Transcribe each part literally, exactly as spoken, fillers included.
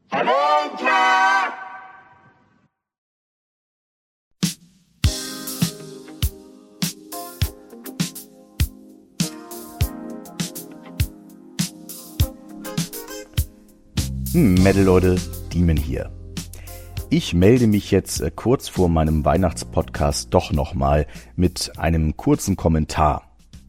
Metal Leute, Demon hier. Ich melde mich jetzt äh, kurz vor meinem Weihnachtspodcast doch nochmal mit einem kurzen Kommentar.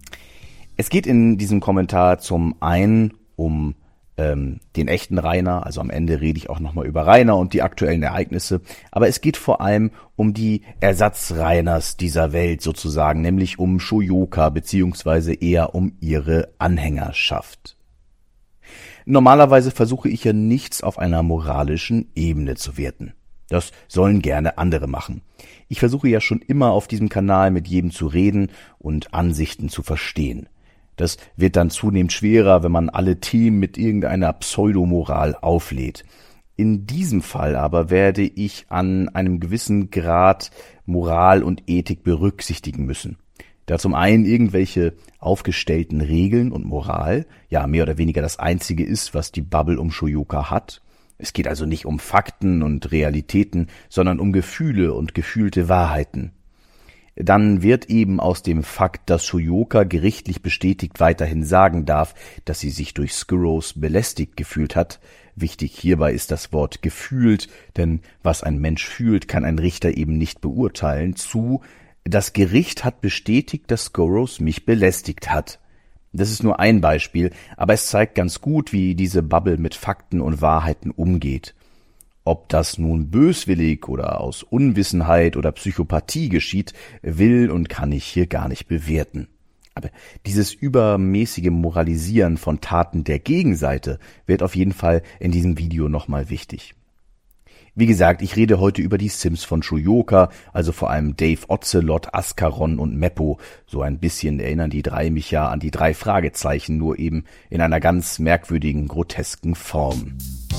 Es geht in diesem Kommentar zum einen um ähm, den echten Rainer, also am Ende rede ich auch nochmal über Rainer und die aktuellen Ereignisse, aber es geht vor allem um die Ersatz-Rainers dieser Welt sozusagen, nämlich um Shoyoka beziehungsweise eher um ihre Anhängerschaft. Normalerweise versuche ich ja nichts auf einer moralischen Ebene zu werten. Das sollen gerne andere machen. Ich versuche ja schon immer auf diesem Kanal mit jedem zu reden und Ansichten zu verstehen. Das wird dann zunehmend schwerer, wenn man alle Themen mit irgendeiner Pseudomoral auflädt. In diesem Fall aber werde ich an einem gewissen Grad Moral und Ethik berücksichtigen müssen. Da zum einen irgendwelche aufgestellten Regeln und Moral, ja mehr oder weniger das Einzige ist, was die Bubble um Shoyoka hat. Es geht also nicht um Fakten und Realitäten, sondern um Gefühle und gefühlte Wahrheiten. Dann wird eben aus dem Fakt, dass Shoyoka gerichtlich bestätigt weiterhin sagen darf, dass sie sich durch Skurros belästigt gefühlt hat. Wichtig hierbei ist das Wort gefühlt, denn was ein Mensch fühlt, kann ein Richter eben nicht beurteilen, zu das Gericht hat bestätigt, dass Skurros mich belästigt hat. Das ist nur ein Beispiel, aber es zeigt ganz gut, wie diese Bubble mit Fakten und Wahrheiten umgeht. Ob das nun böswillig oder aus Unwissenheit oder Psychopathie geschieht, will und kann ich hier gar nicht bewerten. Aber dieses übermäßige Moralisieren von Taten der Gegenseite wird auf jeden Fall in diesem Video nochmal wichtig. Wie gesagt, ich rede heute über die Sims von Shoyoka, also vor allem Dave Ocelot, Ascaron und Meppo. So ein bisschen erinnern die drei mich ja an die drei Fragezeichen, nur eben in einer ganz merkwürdigen, grotesken Form.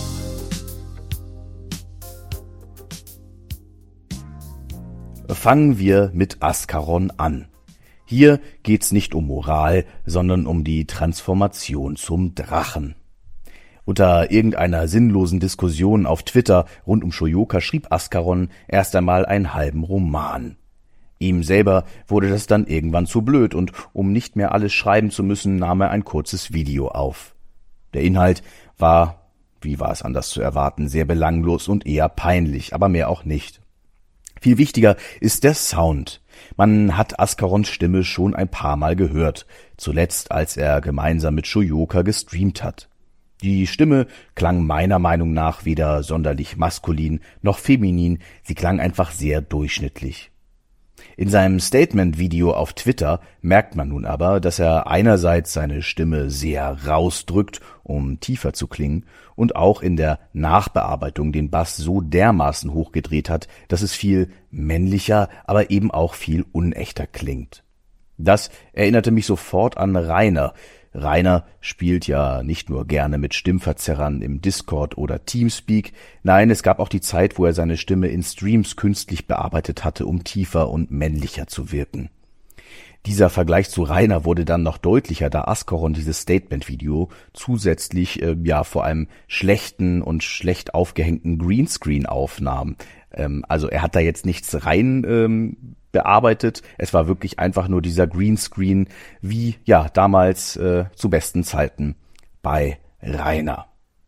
Fangen wir mit Ascaron an. Hier geht's nicht um Moral, sondern um die Transformation zum Drachen. Unter irgendeiner sinnlosen Diskussion auf Twitter rund um Shoyoka schrieb Ascaron erst einmal einen halben Roman. Ihm selber wurde das dann irgendwann zu blöd und um nicht mehr alles schreiben zu müssen, nahm er ein kurzes Video auf. Der Inhalt war, wie war es anders zu erwarten, sehr belanglos und eher peinlich, aber mehr auch nicht. Viel wichtiger ist der Sound. Man hat Ascarons Stimme schon ein paar Mal gehört, zuletzt als er gemeinsam mit Shoyoka gestreamt hat. Die Stimme klang meiner Meinung nach weder sonderlich maskulin noch feminin, sie klang einfach sehr durchschnittlich. In seinem Statement-Video auf Twitter merkt man nun aber, dass er einerseits seine Stimme sehr rausdrückt, um tiefer zu klingen, und auch in der Nachbearbeitung den Bass so dermaßen hochgedreht hat, dass es viel männlicher, aber eben auch viel unechter klingt. Das erinnerte mich sofort an Rainer. Rainer spielt ja nicht nur gerne mit Stimmverzerrern im Discord oder Teamspeak, nein, es gab auch die Zeit, wo er seine Stimme in Streams künstlich bearbeitet hatte, um tiefer und männlicher zu wirken. Dieser Vergleich zu Rainer wurde dann noch deutlicher, da Ascaron dieses Statement-Video zusätzlich äh, ja vor allem schlechten und schlecht aufgehängten Greenscreen aufnahm. Ähm, also er hat da jetzt nichts rein ähm, bearbeitet, es war wirklich einfach nur dieser Greenscreen, wie ja damals äh, zu besten Zeiten bei Rainer.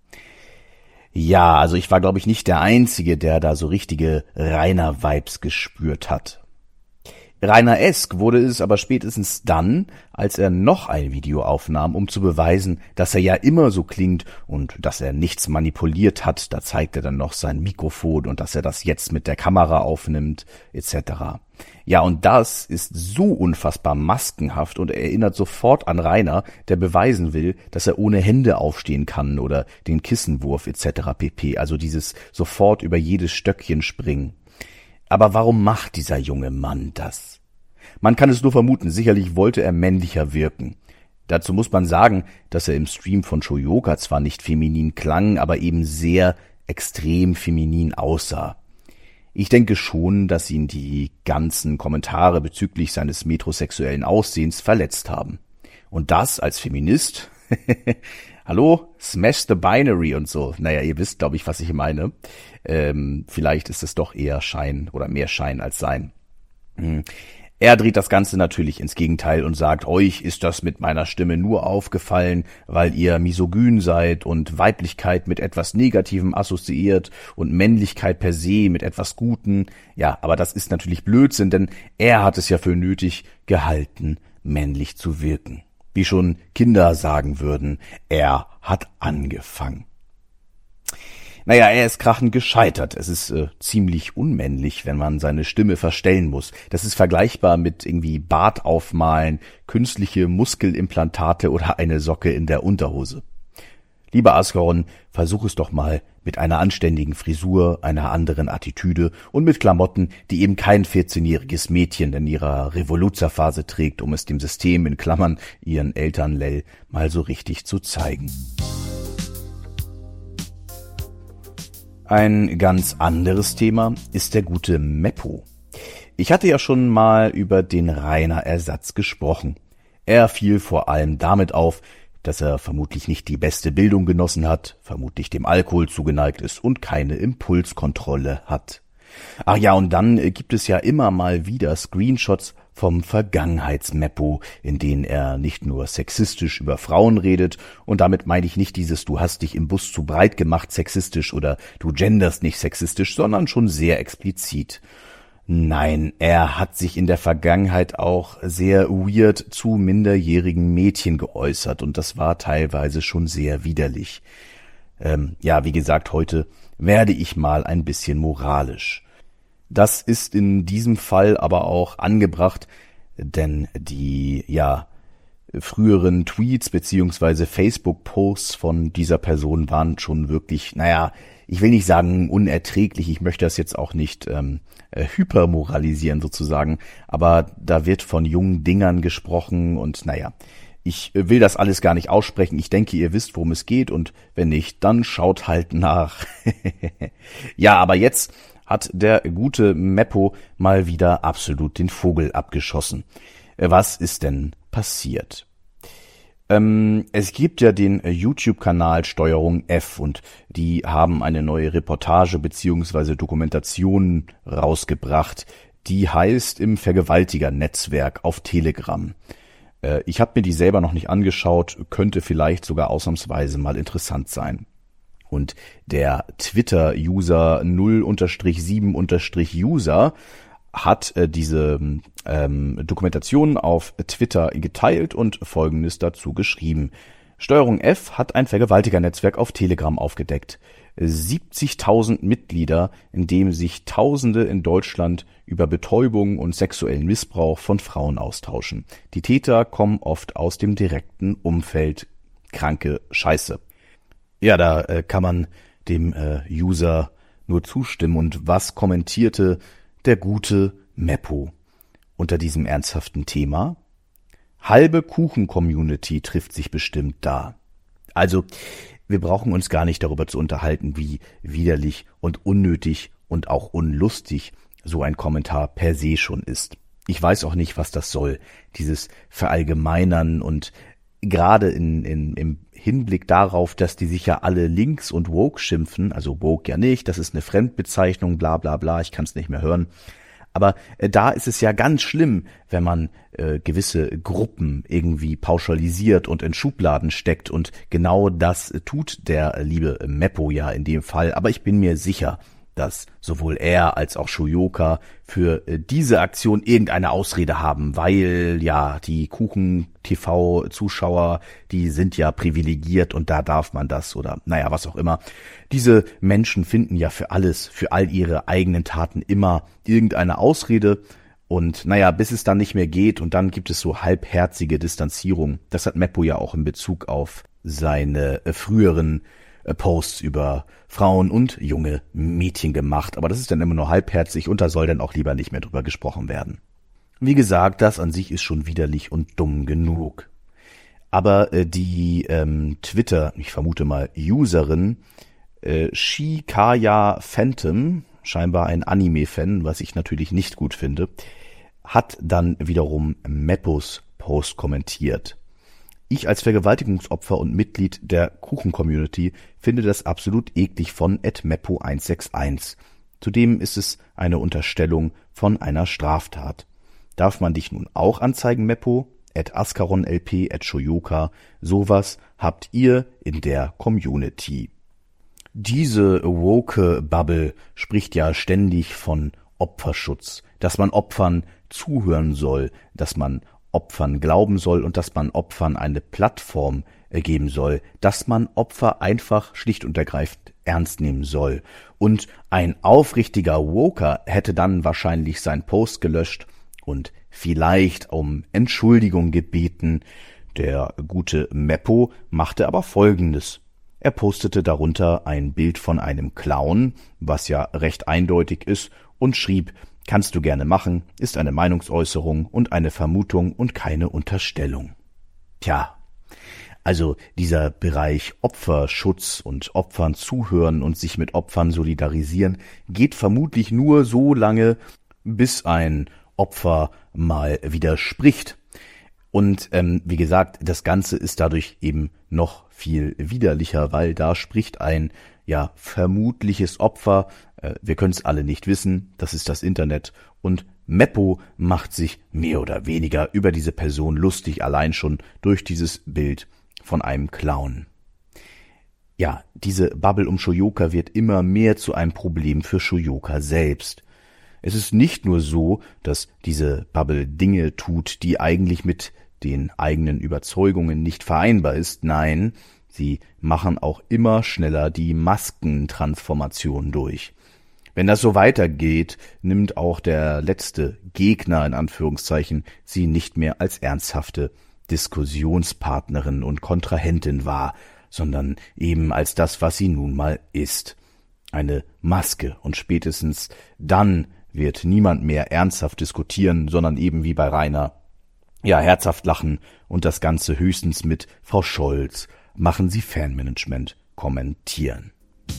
Ja, also ich war glaube ich nicht der Einzige, der da so richtige Rainer-Vibes gespürt hat. Rainer-esk wurde es aber spätestens dann, als er noch ein Video aufnahm, um zu beweisen, dass er ja immer so klingt und dass er nichts manipuliert hat. Da zeigt er dann noch sein Mikrofon und dass er das jetzt mit der Kamera aufnimmt, et cetera. Ja, und das ist so unfassbar maskenhaft und erinnert sofort an Rainer, der beweisen will, dass er ohne Hände aufstehen kann oder den Kissenwurf et cetera pp. Also dieses sofort über jedes Stöckchen springen. Aber warum macht dieser junge Mann das? Man kann es nur vermuten, sicherlich wollte er männlicher wirken. Dazu muss man sagen, dass er im Stream von Shoyoka zwar nicht feminin klang, aber eben sehr extrem feminin aussah. Ich denke schon, dass ihn die ganzen Kommentare bezüglich seines metrosexuellen Aussehens verletzt haben. Und das als Feminist? hallo, smash the binary und so. Naja, ihr wisst, glaube ich, was ich meine. Ähm, vielleicht ist es doch eher Schein oder mehr Schein als Sein. Hm. Er dreht das Ganze natürlich ins Gegenteil und sagt, euch ist das mit meiner Stimme nur aufgefallen, weil ihr misogyn seid und Weiblichkeit mit etwas Negativem assoziiert und Männlichkeit per se mit etwas Guten. Ja, aber das ist natürlich Blödsinn, denn er hat es ja für nötig gehalten, männlich zu wirken. Wie schon Kinder sagen würden, er hat angefangen. Naja, er ist krachend gescheitert. Es ist äh, ziemlich unmännlich, wenn man seine Stimme verstellen muss. Das ist vergleichbar mit irgendwie Bart aufmalen, künstliche Muskelimplantate oder eine Socke in der Unterhose. Lieber Ascaron, versuch es doch mal mit einer anständigen Frisur, einer anderen Attitüde und mit Klamotten, die eben kein vierzehnjähriges Mädchen in ihrer Revoluzerphase trägt, um es dem System in Klammern ihren Eltern Lell mal so richtig zu zeigen. Ein ganz anderes Thema ist der gute Meppo. Ich hatte ja schon mal über den Rainer Ersatz gesprochen. Er fiel vor allem damit auf, dass er vermutlich nicht die beste Bildung genossen hat, vermutlich dem Alkohol zugeneigt ist und keine Impulskontrolle hat. Ach ja, und dann gibt es ja immer mal wieder Screenshots vom Vergangenheits-Meppo, in denen er nicht nur sexistisch über Frauen redet, und damit meine ich nicht dieses "du hast dich im Bus zu breit gemacht" sexistisch oder "du genderst nicht sexistisch", sondern schon sehr explizit. Nein, er hat sich in der Vergangenheit auch sehr weird zu minderjährigen Mädchen geäußert, und das war teilweise schon sehr widerlich. Ähm, ja, wie gesagt, heute werde ich mal ein bisschen moralisch. Das ist in diesem Fall aber auch angebracht, denn die, ja, früheren Tweets beziehungsweise Facebook-Posts von dieser Person waren schon wirklich, naja, ich will nicht sagen unerträglich, ich möchte das jetzt auch nicht ähm, äh, hypermoralisieren sozusagen, aber da wird von jungen Dingern gesprochen und naja, ich will das alles gar nicht aussprechen. Ich denke, ihr wisst, worum es geht, und wenn nicht, dann schaut halt nach. Ja, aber jetzt hat der gute Meppo mal wieder absolut den Vogel abgeschossen. Was ist denn passiert? Ähm, es gibt ja den YouTube-Kanal Steuerung F, und die haben eine neue Reportage beziehungsweise Dokumentation rausgebracht, die heißt "Im Vergewaltiger-Netzwerk" auf Telegram. Äh, ich habe mir die selber noch nicht angeschaut, könnte vielleicht sogar ausnahmsweise mal interessant sein. Und der Twitter-User null sieben User hat äh, diese ähm, Dokumentation auf Twitter geteilt und Folgendes dazu geschrieben. Steuerung F hat ein Vergewaltigernetzwerk auf Telegram aufgedeckt. siebzigtausend Mitglieder, in dem sich Tausende in Deutschland über Betäubung und sexuellen Missbrauch von Frauen austauschen. Die Täter kommen oft aus dem direkten Umfeld. Kranke Scheiße. Ja, da äh, kann man dem äh, User nur zustimmen. Und was kommentierte der gute Meppo unter diesem ernsthaften Thema? Halbe Kuchen-Community trifft sich bestimmt da. Also, wir brauchen uns gar nicht darüber zu unterhalten, wie widerlich und unnötig und auch unlustig so ein Kommentar per se schon ist. Ich weiß auch nicht, was das soll, dieses Verallgemeinern, und gerade in, in, im Hinblick darauf, dass die sich ja alle links und woke schimpfen, also woke ja nicht, das ist eine Fremdbezeichnung, bla bla bla, ich kann es nicht mehr hören. Aber äh, da ist es ja ganz schlimm, wenn man äh, gewisse Gruppen irgendwie pauschalisiert und in Schubladen steckt, und genau das äh, tut der äh, liebe Meppo ja in dem Fall. Aber ich bin mir sicher, dass sowohl er als auch Shoyoka für äh, diese Aktion irgendeine Ausrede haben, weil ja die Kuchen-T V-Zuschauer, die sind ja privilegiert und da darf man das oder naja, was auch immer. Diese Menschen finden ja für alles, für all ihre eigenen Taten immer irgendeine Ausrede, und naja, bis es dann nicht mehr geht, und dann gibt es so halbherzige Distanzierung. Das hat Meppo ja auch in Bezug auf seine äh, früheren Posts über Frauen und junge Mädchen gemacht, aber das ist dann immer nur halbherzig, und da soll dann auch lieber nicht mehr drüber gesprochen werden. Wie gesagt, das an sich ist schon widerlich und dumm genug. Aber äh, die ähm, Twitter, ich vermute mal Userin, äh, Shikaya Phantom, scheinbar ein Anime-Fan, was ich natürlich nicht gut finde, hat dann wiederum Meppos Post kommentiert. Ich als Vergewaltigungsopfer und Mitglied der Kuchen-Community finde das absolut eklig von at meppo eins sechs eins. Zudem ist es eine Unterstellung von einer Straftat. Darf man dich nun auch anzeigen, Meppo? At ascaronlp, at shoyoka. Sowas habt ihr in der Community. Diese woke Bubble spricht ja ständig von Opferschutz, dass man Opfern zuhören soll, dass man Opfern glauben soll und dass man Opfern eine Plattform geben soll, dass man Opfer einfach schlicht und ergreifend ernst nehmen soll. Und ein aufrichtiger Woker hätte dann wahrscheinlich seinen Post gelöscht und vielleicht um Entschuldigung gebeten. Der gute Meppo machte aber Folgendes. Er postete darunter ein Bild von einem Clown, was ja recht eindeutig ist, und schrieb: Kannst du gerne machen, ist eine Meinungsäußerung und eine Vermutung und keine Unterstellung. Tja, also dieser Bereich Opferschutz und Opfern zuhören und sich mit Opfern solidarisieren geht vermutlich nur so lange, bis ein Opfer mal widerspricht. Und ähm, wie gesagt, das Ganze ist dadurch eben noch viel widerlicher, weil da spricht ein ja vermutliches Opfer. Äh, wir können es alle nicht wissen, das ist das Internet. Und Meppo macht sich mehr oder weniger über diese Person lustig, allein schon durch dieses Bild von einem Clown. Ja, diese Bubble um Shoyoka wird immer mehr zu einem Problem für Shoyoka selbst. Es ist nicht nur so, dass diese Bubble Dinge tut, die eigentlich mit den eigenen Überzeugungen nicht vereinbar ist. Nein, sie machen auch immer schneller die Maskentransformation durch. Wenn das so weitergeht, nimmt auch der letzte Gegner in Anführungszeichen sie nicht mehr als ernsthafte Diskussionspartnerin und Kontrahentin wahr, sondern eben als das, was sie nun mal ist. Eine Maske. Und spätestens dann wird niemand mehr ernsthaft diskutieren, sondern eben wie bei Rainer, ja, herzhaft lachen und das Ganze höchstens mit Frau Scholz machen Sie Fanmanagement kommentieren.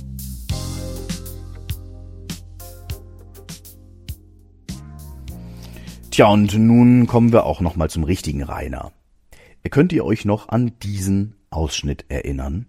Tja, und nun kommen wir auch noch mal zum richtigen Rainer. Könnt ihr euch noch an diesen Ausschnitt erinnern?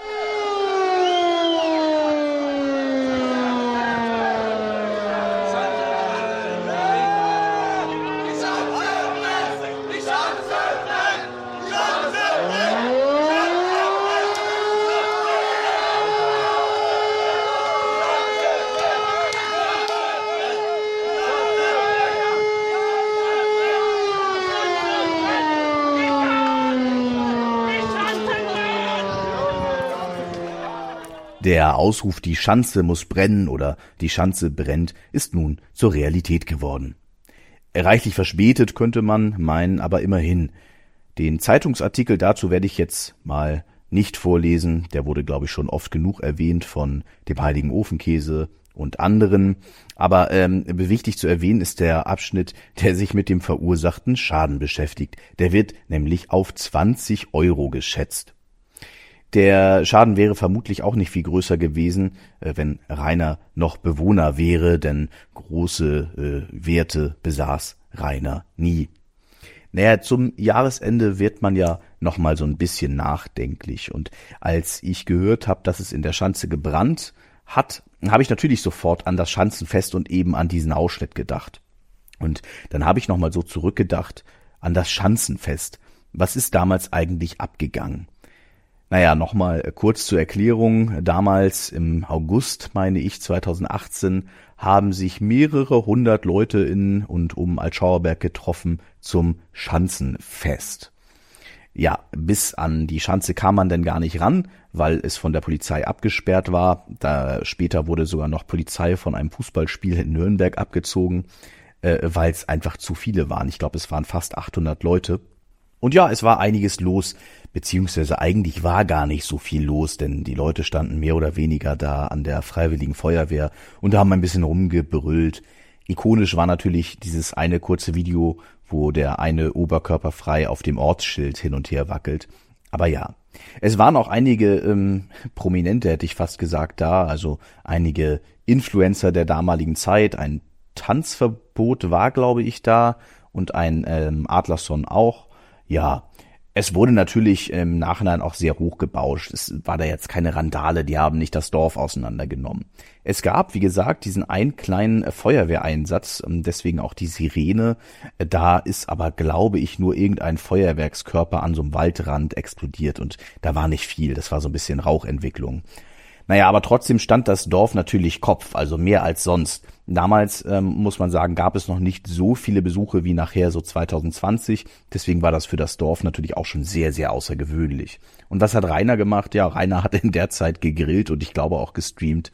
Der Ausruf "Die Schanze muss brennen" oder "Die Schanze brennt" ist nun zur Realität geworden. Reichlich verspätet könnte man meinen, aber immerhin. Den Zeitungsartikel dazu werde ich jetzt mal nicht vorlesen, der wurde, glaube ich, schon oft genug erwähnt von dem Heiligen Ofenkäse und anderen. Aber ähm, wichtig zu erwähnen ist der Abschnitt, der sich mit dem verursachten Schaden beschäftigt. Der wird nämlich auf zwanzig Euro geschätzt. Der Schaden wäre vermutlich auch nicht viel größer gewesen, wenn Rainer noch Bewohner wäre, denn große äh, Werte besaß Rainer nie. Naja, zum Jahresende wird man ja noch mal so ein bisschen nachdenklich. Und als ich gehört habe, dass es in der Schanze gebrannt hat, habe ich natürlich sofort an das Schanzenfest und eben an diesen Ausschnitt gedacht. Und dann habe ich noch mal so zurückgedacht an das Schanzenfest. Was ist damals eigentlich abgegangen? Naja, nochmal kurz zur Erklärung. Damals im August, meine ich, zweitausendachtzehn, haben sich mehrere hundert Leute in und um Altschauerberg getroffen zum Schanzenfest. Ja, bis an die Schanze kam man denn gar nicht ran, weil es von der Polizei abgesperrt war. Da später wurde sogar noch Polizei von einem Fußballspiel in Nürnberg abgezogen, äh, weil es einfach zu viele waren. Ich glaube, es waren fast achthundert Leute. Und ja, es war einiges los, beziehungsweise eigentlich war gar nicht so viel los, denn die Leute standen mehr oder weniger da an der Freiwilligen Feuerwehr und haben ein bisschen rumgebrüllt. Ikonisch war natürlich dieses eine kurze Video, wo der eine oberkörperfrei auf dem Ortsschild hin und her wackelt. Aber ja, es waren auch einige ähm, Prominente, hätte ich fast gesagt, da, also einige Influencer der damaligen Zeit. Ein Tanzverbot war, glaube ich, da und ein ähm, Adlerson auch. Ja, Es wurde natürlich im Nachhinein auch sehr hochgebauscht. Es war da jetzt keine Randale, die haben nicht das Dorf auseinandergenommen. Es gab, wie gesagt, diesen einen kleinen Feuerwehreinsatz, deswegen auch die Sirene. Da ist aber, glaube ich, nur irgendein Feuerwerkskörper an so einem Waldrand explodiert und da war nicht viel. Das war so ein bisschen Rauchentwicklung. Naja, aber trotzdem stand das Dorf natürlich Kopf, also mehr als sonst. Damals, ähm, muss man sagen, gab es noch nicht so viele Besuche wie nachher so zwanzig zwanzig. Deswegen war das für das Dorf natürlich auch schon sehr, sehr außergewöhnlich. Und was hat Rainer gemacht? Ja, Rainer hat in der Zeit gegrillt und ich glaube auch gestreamt.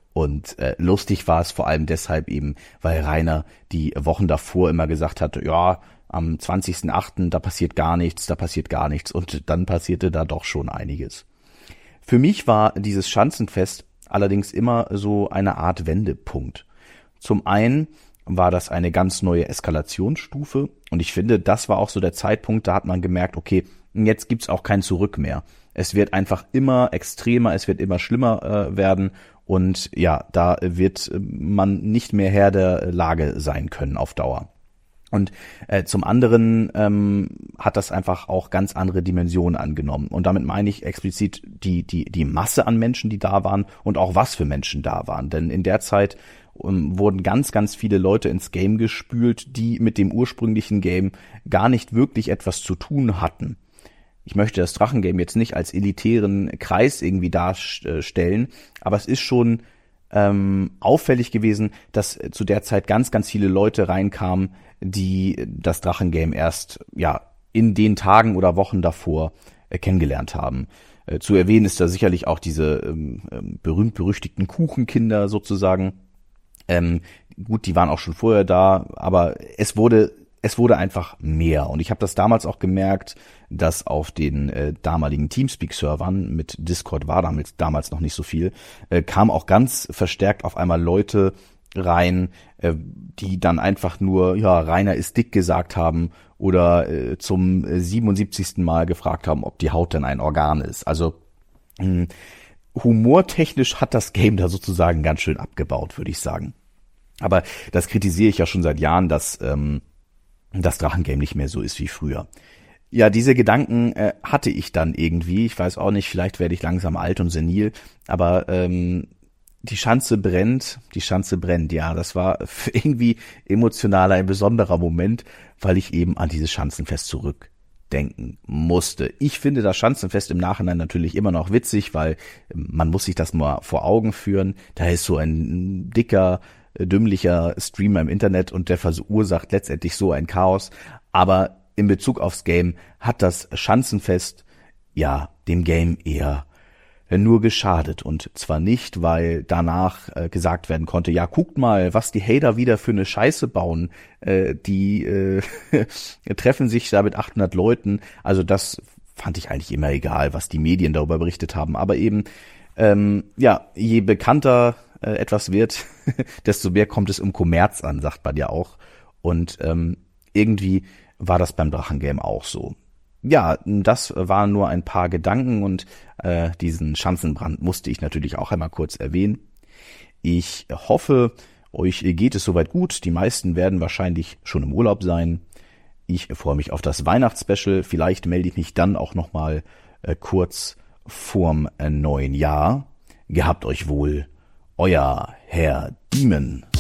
Und äh, lustig war es vor allem deshalb eben, weil Rainer die Wochen davor immer gesagt hat, ja, am zwanzigsten achten da passiert gar nichts, da passiert gar nichts. Und dann passierte da doch schon einiges. Für mich war dieses Schanzenfest allerdings immer so eine Art Wendepunkt. Zum einen war das eine ganz neue Eskalationsstufe und ich finde, das war auch so der Zeitpunkt, da hat man gemerkt, okay, jetzt gibt's auch kein Zurück mehr. Es wird einfach immer extremer, es wird immer schlimmer äh, werden und ja, da wird man nicht mehr Herr der Lage sein können auf Dauer. Und äh, zum anderen ähm, hat das einfach auch ganz andere Dimensionen angenommen. Und damit meine ich explizit die die die Masse an Menschen, die da waren und auch was für Menschen da waren. Denn in der Zeit ähm, wurden ganz, ganz viele Leute ins Game gespült, die mit dem ursprünglichen Game gar nicht wirklich etwas zu tun hatten. Ich möchte das Drachengame jetzt nicht als elitären Kreis irgendwie darstellen, aber es ist schon ähm, auffällig gewesen, dass zu der Zeit ganz, ganz viele Leute reinkamen, die das Drachengame erst ja in den Tagen oder Wochen davor äh, kennengelernt haben. Äh, zu erwähnen ist da sicherlich auch diese ähm, ähm, berühmt-berüchtigten Kuchenkinder sozusagen. Ähm, gut, die waren auch schon vorher da, aber es wurde es wurde einfach mehr. Und ich habe das damals auch gemerkt, dass auf den äh, damaligen Teamspeak-Servern, mit Discord war damit damals noch nicht so viel, äh, kamen auch ganz verstärkt auf einmal Leute rein, äh, die dann einfach nur, ja, Rainer ist dick gesagt haben oder äh, zum siebenundsiebzigsten Mal gefragt haben, ob die Haut denn ein Organ ist. Also mh, humortechnisch hat das Game da sozusagen ganz schön abgebaut, würde ich sagen. Aber das kritisiere ich ja schon seit Jahren, dass ähm, das Drachengame nicht mehr so ist wie früher. Ja, diese Gedanken äh, hatte ich dann irgendwie. Ich weiß auch nicht, vielleicht werde ich langsam alt und senil, aber ähm, die Schanze brennt, die Schanze brennt, ja, das war irgendwie emotional ein besonderer Moment, weil ich eben an dieses Schanzenfest zurückdenken musste. Ich finde das Schanzenfest im Nachhinein natürlich immer noch witzig, weil man muss sich das mal vor Augen führen. Da ist so ein dicker, dümmlicher Streamer im Internet und der verursacht letztendlich so ein Chaos. Aber in Bezug aufs Game hat das Schanzenfest ja dem Game eher nur geschadet. Und zwar nicht, weil danach äh, gesagt werden konnte, ja, guckt mal, was die Hater wieder für eine Scheiße bauen. Äh, die äh, treffen sich da mit achthundert Leuten. Also das fand ich eigentlich immer egal, was die Medien darüber berichtet haben. Aber eben, ähm, ja, je bekannter äh, etwas wird, desto mehr kommt es um Kommerz an, sagt man ja auch. Und ähm, irgendwie war das beim Drachengame auch so. Ja, das waren nur ein paar Gedanken und äh, diesen Schanzenbrand musste ich natürlich auch einmal kurz erwähnen. Ich hoffe, euch geht es soweit gut. Die meisten werden wahrscheinlich schon im Urlaub sein. Ich freue mich auf das Weihnachtsspecial. Vielleicht melde ich mich dann auch nochmal äh, kurz vorm äh, neuen Jahr. Gehabt euch wohl, euer Herr Diemen.